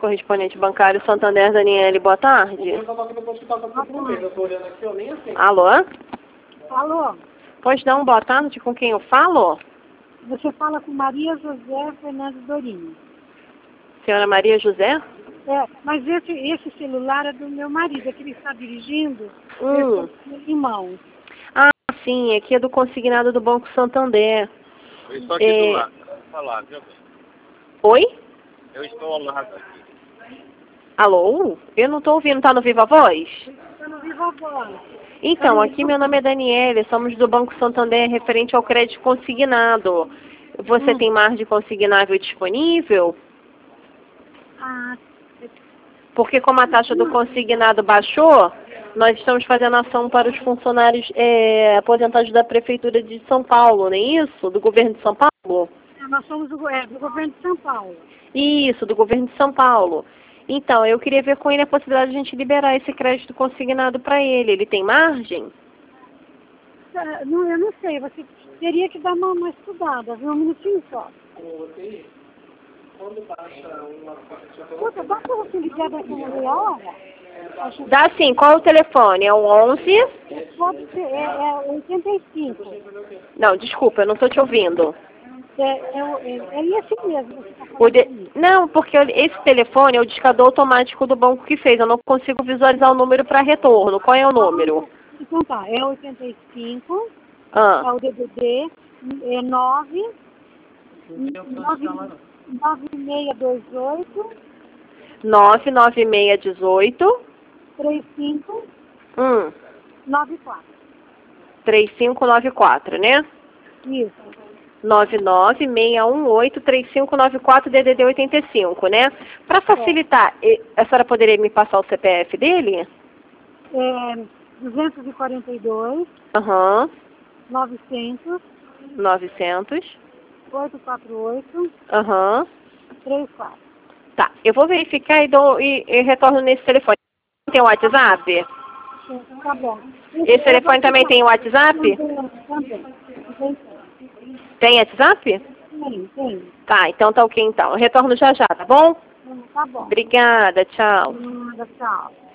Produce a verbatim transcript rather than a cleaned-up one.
correspondente bancário Santander, Daniele, boa tarde. Alô? Alô? Pois não, boa tarde, com quem eu falo? Você fala com Maria José Fernandes Dorinho. Senhora Maria José? É, mas esse, esse celular é do meu marido, é que ele está dirigindo, Hum. eu estou em mãos. Ah, sim, aqui é do consignado do Banco Santander. Eu estou aqui É... do lado. Falar, viu? Oi? Eu estou ao lado aqui. Alô? Eu não estou ouvindo, tá no Viva Voz? Eu não vivo agora. Então, aqui meu nome é Daniele, somos do Banco Santander referente ao crédito consignado. Você Hum. tem margem consignável disponível? Ah, Porque como a taxa do consignado baixou, nós estamos fazendo ação para os funcionários é, aposentados da Prefeitura de São Paulo, não é isso? Do governo de São Paulo? nós somos do, é, do governo de São Paulo. Isso, do governo de São Paulo. Então, eu queria ver com ele a possibilidade de a gente liberar esse crédito consignado para ele. Ele tem margem? Ah, não, eu não sei, você teria que dar uma, uma estudada, viu? Um minutinho só. Puta, dá pra você ligar daqui uma meia hora? Acho que Dá sim. Qual é o telefone? É o onze? pode ser, é, é oitenta e cinco. Não, desculpa, eu não estou te ouvindo. É, é, é, é esse mesmo, você tá O falando de... comigo. Não, porque esse telefone é o discador automático do banco que fez. Eu não consigo visualizar o número para retorno. Qual é o número? Então tá, é oitenta e cinco, é Ah, o D D D, é nove, nove, nove seis dois oito, nove nove seis um oito três cinco um nove quatro. três cinco nove quatro, né? Isso, nove nove seis um oito três cinco nove quatro D D D oitenta e cinco, né? Para facilitar, e- a senhora poderia me passar o C P F dele? é duzentos e quarenta e dois, Aham, novecentos, novecentos, oitocentos e quarenta e oito, aham. trinta e quatro. Tá, eu vou verificar e, dou, e, e retorno nesse telefone. Tem o WhatsApp? Tá bom. Esse telefone também tem o WhatsApp? Também. Também. Tem WhatsApp? Tem, tem. Tá, então tá ok então. Eu retorno já já, tá bom? Tá bom. Obrigada, tchau. Nada, tchau.